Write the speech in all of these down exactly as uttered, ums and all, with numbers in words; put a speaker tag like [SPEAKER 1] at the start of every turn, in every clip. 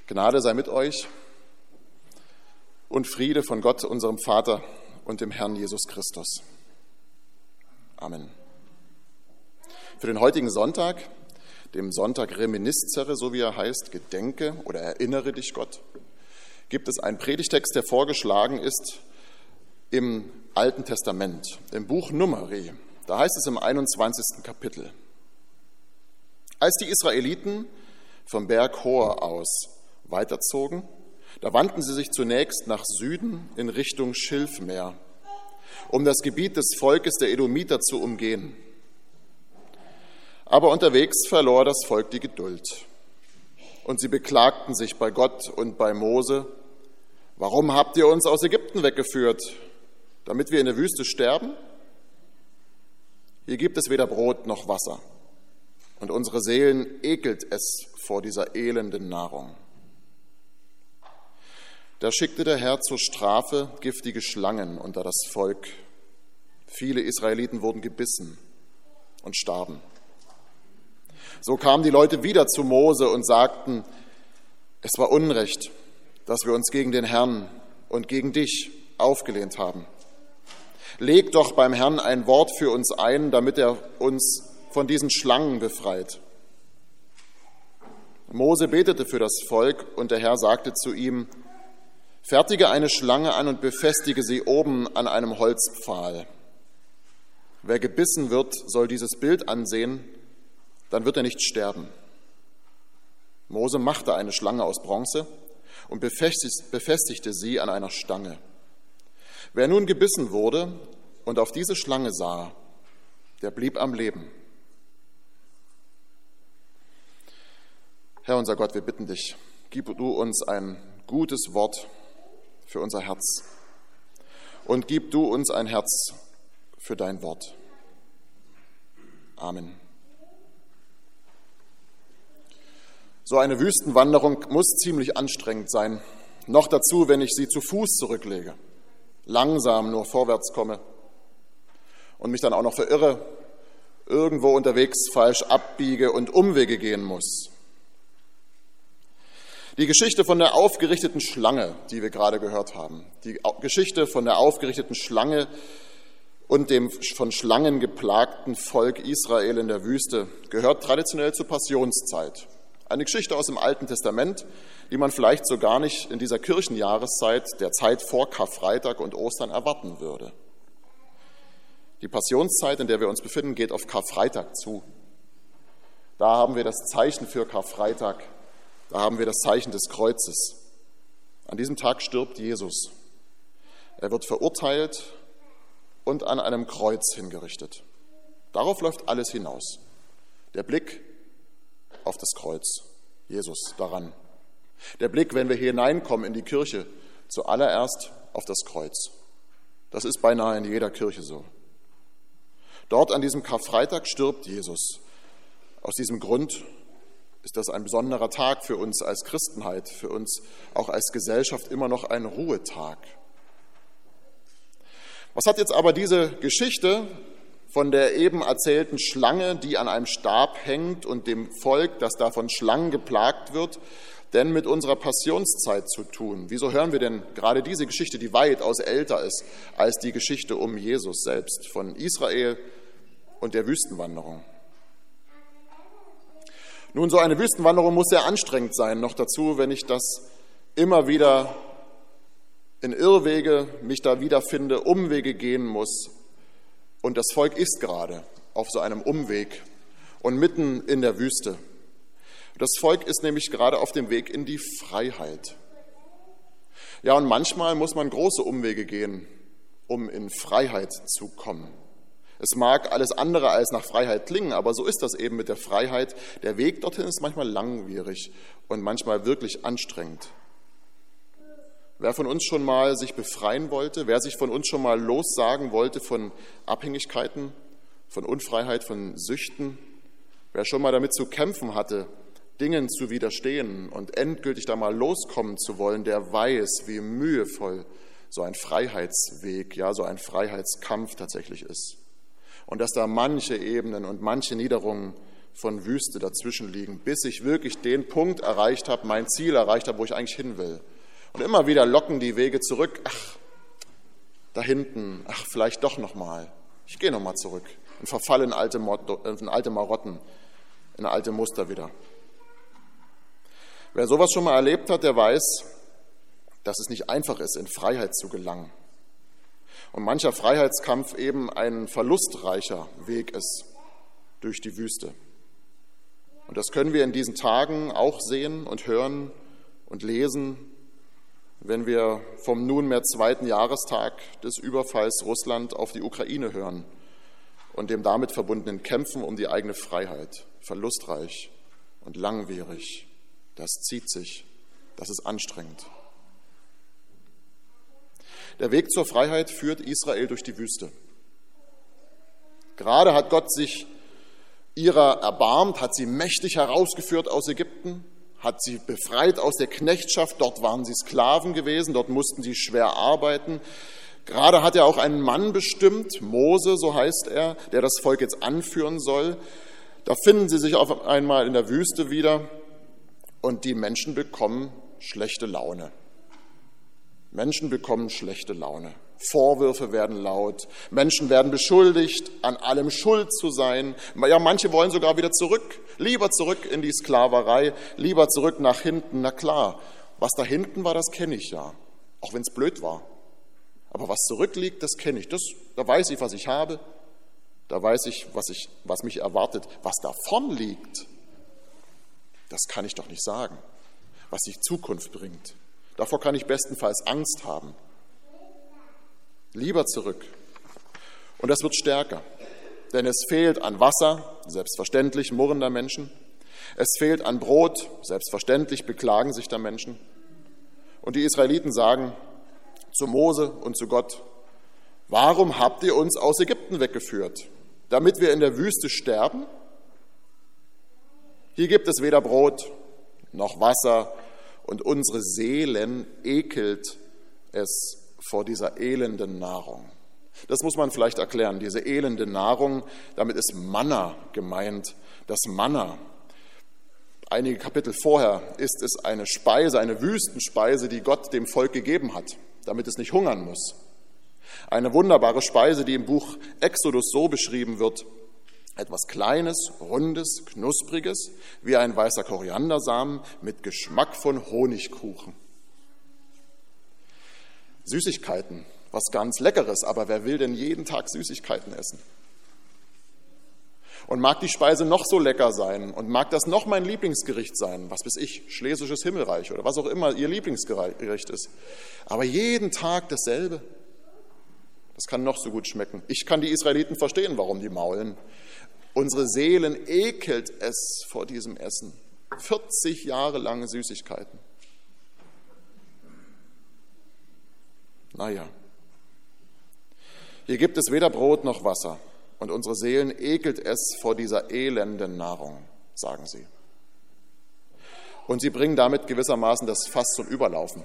[SPEAKER 1] Gnade sei mit euch und Friede von Gott, unserem Vater und dem Herrn Jesus Christus. Amen. Für den heutigen Sonntag, dem Sonntag Reminiscere, so wie er heißt, Gedenke oder Erinnere dich Gott, gibt es einen Predigtext, der vorgeschlagen ist im Alten Testament, im Buch Numeri. Da heißt es im einundzwanzigsten Kapitel: Als die Israeliten vom Berg Hor aus weiterzogen, da wandten sie sich zunächst nach Süden in Richtung Schilfmeer, um das Gebiet des Volkes der Edomiter zu umgehen. Aber unterwegs verlor das Volk die Geduld. Und sie beklagten sich bei Gott und bei Mose: Warum habt ihr uns aus Ägypten weggeführt, damit wir in der Wüste sterben? Hier gibt es weder Brot noch Wasser, und unsere Seelen ekelt es vor dieser elenden Nahrung. Da schickte der Herr zur Strafe giftige Schlangen unter das Volk. Viele Israeliten wurden gebissen und starben. So kamen die Leute wieder zu Mose und sagten: Es war Unrecht, dass wir uns gegen den Herrn und gegen dich aufgelehnt haben. Leg doch beim Herrn ein Wort für uns ein, damit er uns von diesen Schlangen befreit. Mose betete für das Volk, und der Herr sagte zu ihm: Fertige eine Schlange an und befestige sie oben an einem Holzpfahl. Wer gebissen wird, soll dieses Bild ansehen, dann wird er nicht sterben. Mose machte eine Schlange aus Bronze und befestigte sie an einer Stange. Wer nun gebissen wurde und auf diese Schlange sah, der blieb am Leben. Herr unser Gott, wir bitten dich, gib du uns ein gutes Wort für unser Herz und gib du uns ein Herz für dein Wort. Amen. So eine Wüstenwanderung muss ziemlich anstrengend sein, noch dazu, wenn ich sie zu Fuß zurücklege, langsam nur vorwärts komme und mich dann auch noch verirre, irgendwo unterwegs falsch abbiege und Umwege gehen muss. Die Geschichte von der aufgerichteten Schlange, die wir gerade gehört haben, die Geschichte von der aufgerichteten Schlange und dem von Schlangen geplagten Volk Israel in der Wüste, gehört traditionell zur Passionszeit. Eine Geschichte aus dem Alten Testament, die man vielleicht so gar nicht in dieser Kirchenjahreszeit, der Zeit vor Karfreitag und Ostern, erwarten würde. Die Passionszeit, in der wir uns befinden, geht auf Karfreitag zu. Da haben wir das Zeichen für Karfreitag. Da haben wir das Zeichen des Kreuzes. An diesem Tag stirbt Jesus. Er wird verurteilt und an einem Kreuz hingerichtet. Darauf läuft alles hinaus. Der Blick auf das Kreuz, Jesus daran. Der Blick, wenn wir hier hineinkommen in die Kirche, zuallererst auf das Kreuz. Das ist beinahe in jeder Kirche so. Dort an diesem Karfreitag stirbt Jesus. Aus diesem Grund ist das ein besonderer Tag für uns als Christenheit, für uns auch als Gesellschaft immer noch ein Ruhetag. Was hat jetzt aber diese Geschichte von der eben erzählten Schlange, die an einem Stab hängt, und dem Volk, das da von Schlangen geplagt wird, denn mit unserer Passionszeit zu tun? Wieso hören wir denn gerade diese Geschichte, die weitaus älter ist als die Geschichte um Jesus selbst, von Israel und der Wüstenwanderung? Nun, so eine Wüstenwanderung muss sehr anstrengend sein, noch dazu, wenn ich das immer wieder in Irrwege mich da wiederfinde, Umwege gehen muss. Und das Volk ist gerade auf so einem Umweg und mitten in der Wüste. Das Volk ist nämlich gerade auf dem Weg in die Freiheit. Ja, und manchmal muss man große Umwege gehen, um in Freiheit zu kommen. Es mag alles andere als nach Freiheit klingen, aber so ist das eben mit der Freiheit. Der Weg dorthin ist manchmal langwierig und manchmal wirklich anstrengend. Wer von uns schon mal sich befreien wollte, wer sich von uns schon mal lossagen wollte von Abhängigkeiten, von Unfreiheit, von Süchten, wer schon mal damit zu kämpfen hatte, Dingen zu widerstehen und endgültig da mal loskommen zu wollen, der weiß, wie mühevoll so ein Freiheitsweg, ja, so ein Freiheitskampf tatsächlich ist. Und dass da manche Ebenen und manche Niederungen von Wüste dazwischen liegen, bis ich wirklich den Punkt erreicht habe, mein Ziel erreicht habe, wo ich eigentlich hin will. Und immer wieder locken die Wege zurück. Ach, da hinten, ach, vielleicht doch nochmal. Ich gehe nochmal zurück und verfalle in alte, in alte Marotten, in alte Muster wieder. Wer sowas schon mal erlebt hat, der weiß, dass es nicht einfach ist, in Freiheit zu gelangen. Und mancher Freiheitskampf eben ein verlustreicher Weg ist durch die Wüste. Und das können wir in diesen Tagen auch sehen und hören und lesen, wenn wir vom nunmehr zweiten Jahrestag des Überfalls Russland auf die Ukraine hören und dem damit verbundenen Kämpfen um die eigene Freiheit. Verlustreich und langwierig. Das zieht sich. Das ist anstrengend. Der Weg zur Freiheit führt Israel durch die Wüste. Gerade hat Gott sich ihrer erbarmt, hat sie mächtig herausgeführt aus Ägypten, hat sie befreit aus der Knechtschaft. Dort waren sie Sklaven gewesen, dort mussten sie schwer arbeiten. Gerade hat er auch einen Mann bestimmt, Mose, so heißt er, der das Volk jetzt anführen soll. Da finden sie sich auf einmal in der Wüste wieder und die Menschen bekommen schlechte Laune. Menschen bekommen schlechte Laune. Vorwürfe werden laut. Menschen werden beschuldigt, an allem schuld zu sein. Ja, manche wollen sogar wieder zurück. Lieber zurück in die Sklaverei, lieber zurück nach hinten. Na klar, was da hinten war, das kenne ich ja. Auch wenn es blöd war. Aber was zurückliegt, das kenne ich. Das, da weiß ich, was ich habe. Da weiß ich, was, ich, was mich erwartet. Was davon liegt, das kann ich doch nicht sagen. Was die Zukunft bringt. Davor kann ich bestenfalls Angst haben. Lieber zurück. Und das wird stärker, denn es fehlt an Wasser, selbstverständlich murren da Menschen. Es fehlt an Brot, selbstverständlich beklagen sich da Menschen. Und die Israeliten sagen zu Mose und zu Gott: Warum habt ihr uns aus Ägypten weggeführt? Damit wir in der Wüste sterben? Hier gibt es weder Brot noch Wasser, und unsere Seelen ekelt es vor dieser elenden Nahrung. Das muss man vielleicht erklären, diese elende Nahrung, damit ist Manna gemeint. Das Manna, einige Kapitel vorher, ist es eine Speise, eine Wüstenspeise, die Gott dem Volk gegeben hat, damit es nicht hungern muss. Eine wunderbare Speise, die im Buch Exodus so beschrieben wird: etwas Kleines, Rundes, Knuspriges, wie ein weißer Koriandersamen mit Geschmack von Honigkuchen. Süßigkeiten, was ganz Leckeres, aber wer will denn jeden Tag Süßigkeiten essen? Und mag die Speise noch so lecker sein und mag das noch mein Lieblingsgericht sein, was weiß ich, Schlesisches Himmelreich oder was auch immer ihr Lieblingsgericht ist, aber jeden Tag dasselbe, das kann noch so gut schmecken. Ich kann die Israeliten verstehen, warum die maulen. Unsere Seelen ekelt es vor diesem Essen. vierzig Jahre lange Süßigkeiten. Naja, hier gibt es weder Brot noch Wasser und unsere Seelen ekelt es vor dieser elenden Nahrung, sagen sie. Und sie bringen damit gewissermaßen das Fass zum Überlaufen.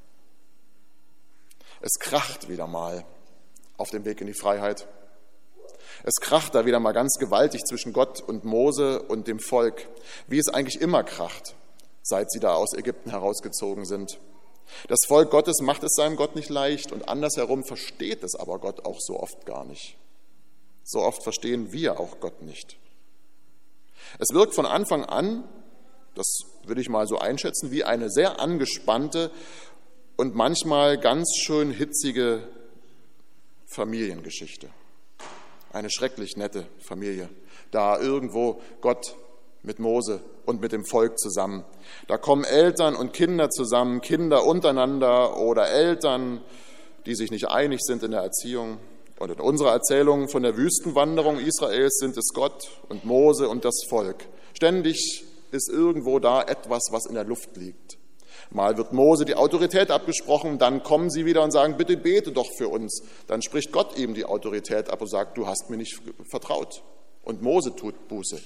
[SPEAKER 1] Es kracht wieder mal auf dem Weg in die Freiheit. Es kracht da wieder mal ganz gewaltig zwischen Gott und Mose und dem Volk, wie es eigentlich immer kracht, seit sie da aus Ägypten herausgezogen sind. Das Volk Gottes macht es seinem Gott nicht leicht und andersherum versteht es aber Gott auch so oft gar nicht. So oft verstehen wir auch Gott nicht. Es wirkt von Anfang an, das würde ich mal so einschätzen, wie eine sehr angespannte und manchmal ganz schön hitzige Familiengeschichte. Eine schrecklich nette Familie. Da irgendwo Gott mit Mose und mit dem Volk zusammen. Da kommen Eltern und Kinder zusammen, Kinder untereinander oder Eltern, die sich nicht einig sind in der Erziehung. Und in unserer Erzählung von der Wüstenwanderung Israels sind es Gott und Mose und das Volk. Ständig ist irgendwo da etwas, was in der Luft liegt. Mal wird Mose die Autorität abgesprochen, dann kommen sie wieder und sagen, bitte bete doch für uns. Dann spricht Gott ihm die Autorität ab und sagt, du hast mir nicht vertraut. Und Mose tut Buße.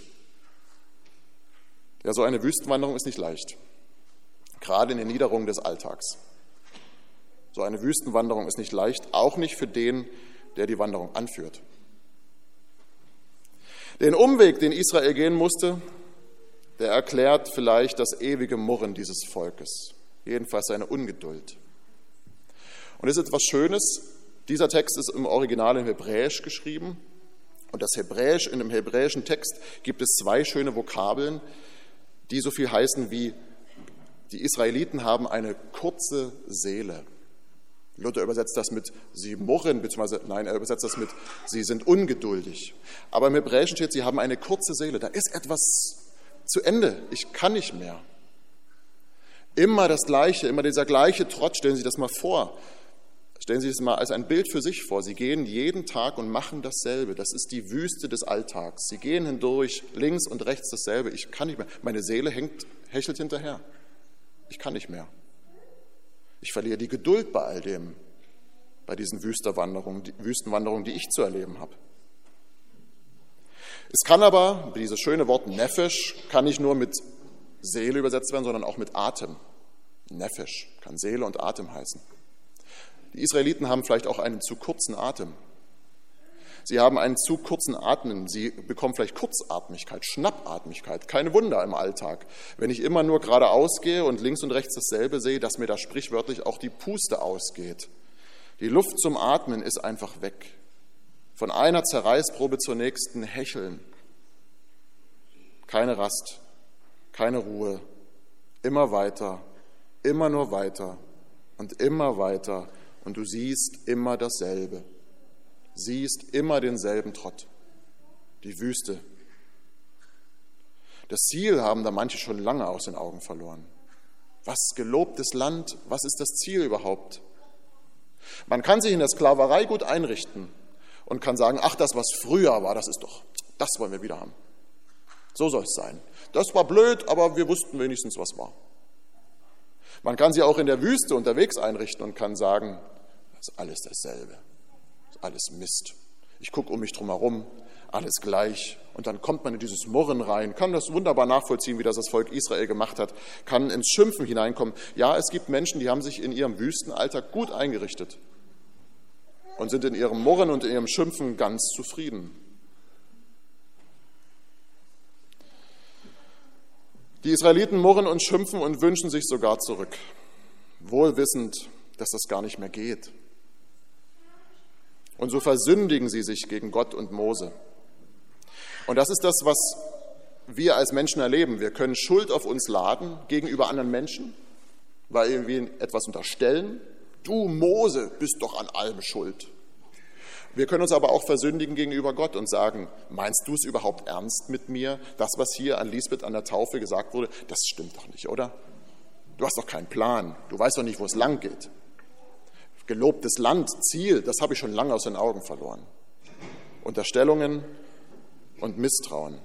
[SPEAKER 1] Ja, so eine Wüstenwanderung ist nicht leicht. Gerade in den Niederungen des Alltags. So eine Wüstenwanderung ist nicht leicht, auch nicht für den, der die Wanderung anführt. Den Umweg, den Israel gehen musste, der erklärt vielleicht das ewige Murren dieses Volkes, jedenfalls seine Ungeduld. Und es ist etwas Schönes, dieser Text ist im Original in Hebräisch geschrieben und das Hebräisch, in dem hebräischen Text gibt es zwei schöne Vokabeln, die so viel heißen wie, die Israeliten haben eine kurze Seele. Luther übersetzt das mit, sie murren, beziehungsweise, nein, er übersetzt das mit, sie sind ungeduldig. Aber im Hebräischen steht, sie haben eine kurze Seele. Da ist etwas zu Ende. Ich kann nicht mehr. Immer das Gleiche, immer dieser gleiche Trott. Stellen Sie sich das mal vor. Stellen Sie sich das mal als ein Bild für sich vor. Sie gehen jeden Tag und machen dasselbe. Das ist die Wüste des Alltags. Sie gehen hindurch, links und rechts dasselbe. Ich kann nicht mehr. Meine Seele hängt, hechelt hinterher. Ich kann nicht mehr. Ich verliere die Geduld bei all dem, bei diesen Wüstenwanderungen, die Wüstenwanderungen, die ich zu erleben habe. Es kann aber, dieses schöne Wort Nefesh, kann nicht nur mit Seele übersetzt werden, sondern auch mit Atem. Nefesh kann Seele und Atem heißen. Die Israeliten haben vielleicht auch einen zu kurzen Atem. Sie haben einen zu kurzen Atmen. Sie bekommen vielleicht Kurzatmigkeit, Schnappatmigkeit. Keine Wunder im Alltag. Wenn ich immer nur geradeaus gehe und links und rechts dasselbe sehe, dass mir da sprichwörtlich auch die Puste ausgeht. Die Luft zum Atmen ist einfach weg. Von einer Zerreißprobe zur nächsten hecheln. Keine Rast, keine Ruhe. Immer weiter, immer nur weiter und immer weiter. Und du siehst immer dasselbe. Siehst immer denselben Trott, die Wüste. Das Ziel haben da manche schon lange aus den Augen verloren. Was gelobtes Land, was ist das Ziel überhaupt? Man kann sich in der Sklaverei gut einrichten und kann sagen, ach, das, was früher war, das ist doch, das wollen wir wieder haben. So soll es sein. Das war blöd, aber wir wussten wenigstens, was war. Man kann sich auch in der Wüste unterwegs einrichten und kann sagen, das ist alles dasselbe. Alles Mist. Ich gucke um mich drum herum, alles gleich. Und dann kommt man in dieses Murren rein, kann das wunderbar nachvollziehen, wie das das Volk Israel gemacht hat, kann ins Schimpfen hineinkommen. Ja, es gibt Menschen, die haben sich in ihrem Wüstenalltag gut eingerichtet und sind in ihrem Murren und in ihrem Schimpfen ganz zufrieden. Die Israeliten murren und schimpfen und wünschen sich sogar zurück, wohl wissend, dass das gar nicht mehr geht. Und so versündigen sie sich gegen Gott und Mose. Und das ist das, was wir als Menschen erleben. Wir können Schuld auf uns laden gegenüber anderen Menschen, weil wir etwas unterstellen. Du, Mose, bist doch an allem schuld. Wir können uns aber auch versündigen gegenüber Gott und sagen, meinst du es überhaupt ernst mit mir? Das, was hier an Lisbeth an der Taufe gesagt wurde, das stimmt doch nicht, oder? Du hast doch keinen Plan. Du weißt doch nicht, wo es lang geht. Gelobtes Land, Ziel, das habe ich schon lange aus den Augen verloren. Unterstellungen und Misstrauen.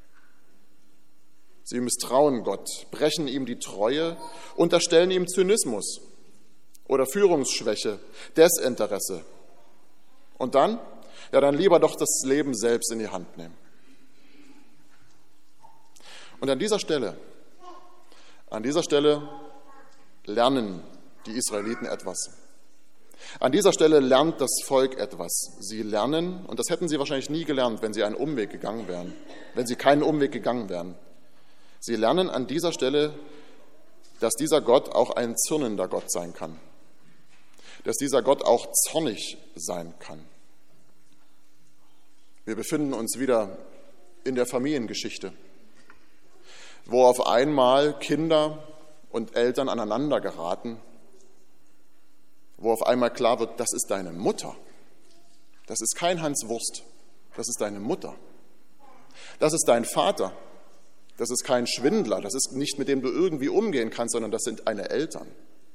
[SPEAKER 1] Sie misstrauen Gott, brechen ihm die Treue, unterstellen ihm Zynismus oder Führungsschwäche, Desinteresse. Und dann? Ja, dann lieber doch das Leben selbst in die Hand nehmen. Und an dieser Stelle, an dieser Stelle lernen die Israeliten etwas. An dieser Stelle lernt das Volk etwas. Sie lernen, und das hätten sie wahrscheinlich nie gelernt, wenn sie einen Umweg gegangen wären, wenn sie keinen Umweg gegangen wären. Sie lernen an dieser Stelle, dass dieser Gott auch ein zürnender Gott sein kann, dass dieser Gott auch zornig sein kann. Wir befinden uns wieder in der Familiengeschichte, wo auf einmal Kinder und Eltern aneinander geraten, wo auf einmal klar wird, das ist deine Mutter. Das ist kein Hans Wurst, das ist deine Mutter. Das ist dein Vater, das ist kein Schwindler, das ist nicht, mit dem du irgendwie umgehen kannst, sondern das sind deine Eltern.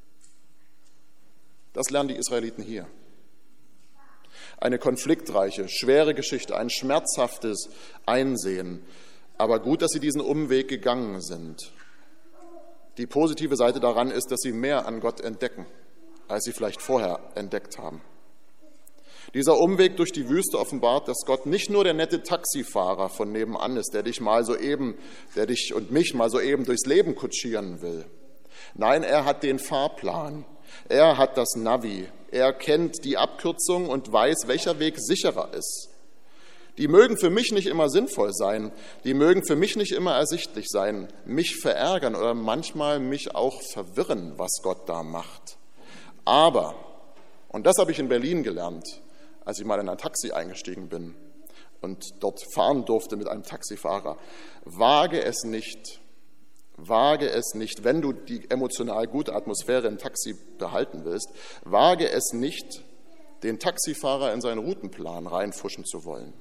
[SPEAKER 1] Das lernen die Israeliten hier. Eine konfliktreiche, schwere Geschichte, ein schmerzhaftes Einsehen. Aber gut, dass sie diesen Umweg gegangen sind. Die positive Seite daran ist, dass sie mehr an Gott entdecken, als sie vielleicht vorher entdeckt haben. Dieser Umweg durch die Wüste offenbart, dass Gott nicht nur der nette Taxifahrer von nebenan ist, der dich mal soeben, der dich und mich mal soeben durchs Leben kutschieren will. Nein, er hat den Fahrplan. Er hat das Navi. Er kennt die Abkürzung und weiß, welcher Weg sicherer ist. Die mögen für mich nicht immer sinnvoll sein, die mögen für mich nicht immer ersichtlich sein, mich verärgern oder manchmal mich auch verwirren, was Gott da macht. Aber, und das habe ich in Berlin gelernt, als ich mal in ein Taxi eingestiegen bin und dort fahren durfte mit einem Taxifahrer, wage es nicht, wage es nicht, wenn du die emotional gute Atmosphäre im Taxi behalten willst, wage es nicht, den Taxifahrer in seinen Routenplan reinfuschen zu wollen.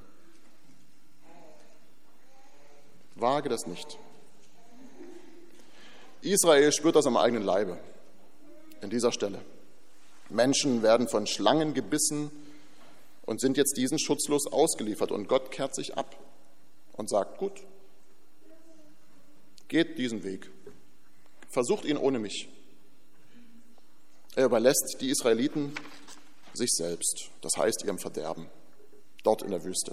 [SPEAKER 1] Wage das nicht. Israel spürt das am eigenen Leibe, in dieser Stelle. Menschen werden von Schlangen gebissen und sind jetzt diesen schutzlos ausgeliefert. Und Gott kehrt sich ab und sagt, gut, geht diesen Weg, versucht ihn ohne mich. Er überlässt die Israeliten sich selbst, das heißt ihrem Verderben, dort in der Wüste.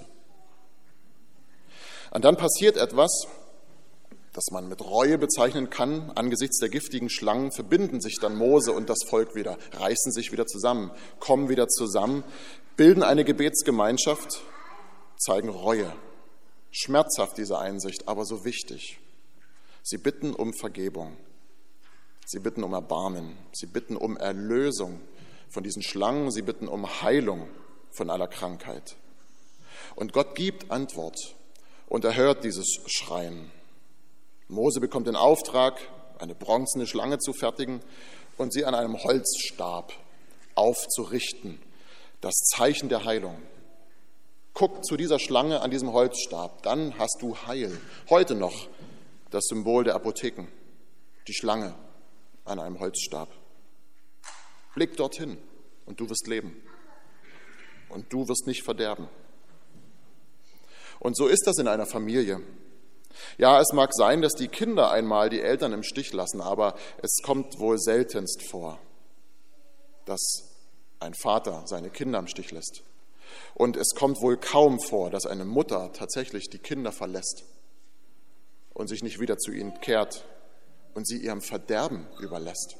[SPEAKER 1] Und dann passiert etwas, das man mit Reue bezeichnen kann. Angesichts der giftigen Schlangen verbinden sich dann Mose und das Volk wieder, reißen sich wieder zusammen, kommen wieder zusammen, bilden eine Gebetsgemeinschaft, zeigen Reue. Schmerzhaft diese Einsicht, aber so wichtig. Sie bitten um Vergebung, sie bitten um Erbarmen, sie bitten um Erlösung von diesen Schlangen, sie bitten um Heilung von aller Krankheit. Und Gott gibt Antwort und er hört dieses Schreien. Mose bekommt den Auftrag, eine bronzene Schlange zu fertigen und sie an einem Holzstab aufzurichten, das Zeichen der Heilung. Guck zu dieser Schlange an diesem Holzstab, dann hast du Heil. Heute noch das Symbol der Apotheken, die Schlange an einem Holzstab. Blick dorthin und du wirst leben und du wirst nicht verderben. Und so ist das in einer Familie. Ja, es mag sein, dass die Kinder einmal die Eltern im Stich lassen, aber es kommt wohl seltenst vor, dass ein Vater seine Kinder im Stich lässt. Und es kommt wohl kaum vor, dass eine Mutter tatsächlich die Kinder verlässt und sich nicht wieder zu ihnen kehrt und sie ihrem Verderben überlässt.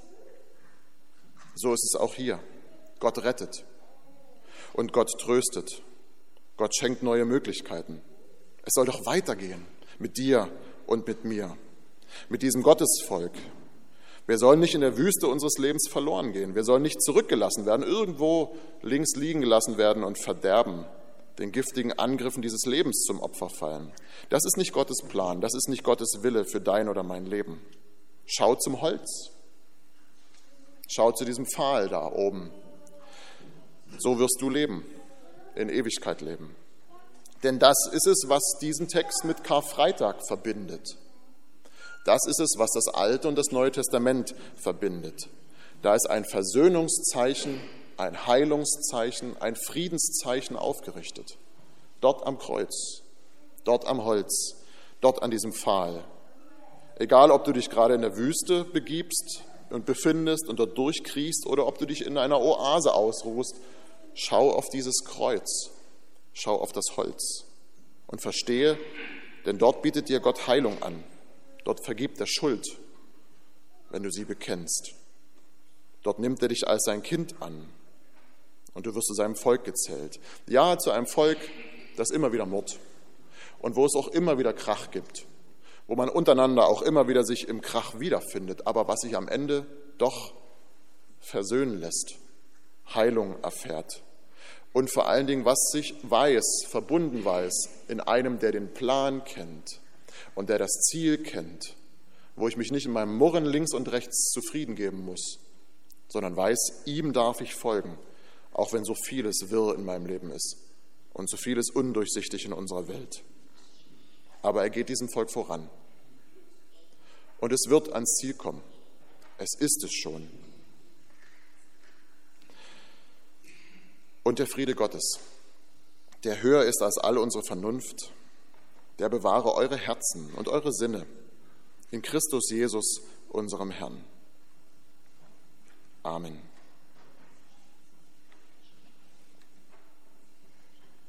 [SPEAKER 1] So ist es auch hier. Gott rettet und Gott tröstet. Gott schenkt neue Möglichkeiten. Es soll doch weitergehen mit dir und mit mir, mit diesem Gottesvolk. Wir sollen nicht in der Wüste unseres Lebens verloren gehen. Wir sollen nicht zurückgelassen werden, irgendwo links liegen gelassen werden und verderben, den giftigen Angriffen dieses Lebens zum Opfer fallen. Das ist nicht Gottes Plan, das ist nicht Gottes Wille für dein oder mein Leben. Schau zum Holz. Schau zu diesem Pfahl da oben. So wirst du leben, in Ewigkeit leben. Denn das ist es, was diesen Text mit Karfreitag verbindet. Das ist es, was das Alte und das Neue Testament verbindet. Da ist ein Versöhnungszeichen, ein Heilungszeichen, ein Friedenszeichen aufgerichtet. Dort am Kreuz, dort am Holz, dort an diesem Pfahl. Egal, ob du dich gerade in der Wüste begibst und befindest und dort durchkriechst oder ob du dich in einer Oase ausruhst, schau auf dieses Kreuz. Schau auf das Holz und verstehe, denn dort bietet dir Gott Heilung an. Dort vergibt er Schuld, wenn du sie bekennst. Dort nimmt er dich als sein Kind an und du wirst zu seinem Volk gezählt. Ja, zu einem Volk, das immer wieder murrt und wo es auch immer wieder Krach gibt, wo man untereinander auch immer wieder sich im Krach wiederfindet, aber was sich am Ende doch versöhnen lässt, Heilung erfährt. Und vor allen Dingen, was sich weiß, verbunden weiß, in einem, der den Plan kennt und der das Ziel kennt, wo ich mich nicht in meinem Murren links und rechts zufrieden geben muss, sondern weiß, ihm darf ich folgen, auch wenn so vieles wirr in meinem Leben ist und so vieles undurchsichtig in unserer Welt. Aber er geht diesem Volk voran. Und es wird ans Ziel kommen. Es ist es schon. Und der Friede Gottes, der höher ist als all unsere Vernunft, der bewahre eure Herzen und eure Sinne in Christus Jesus, unserem Herrn. Amen.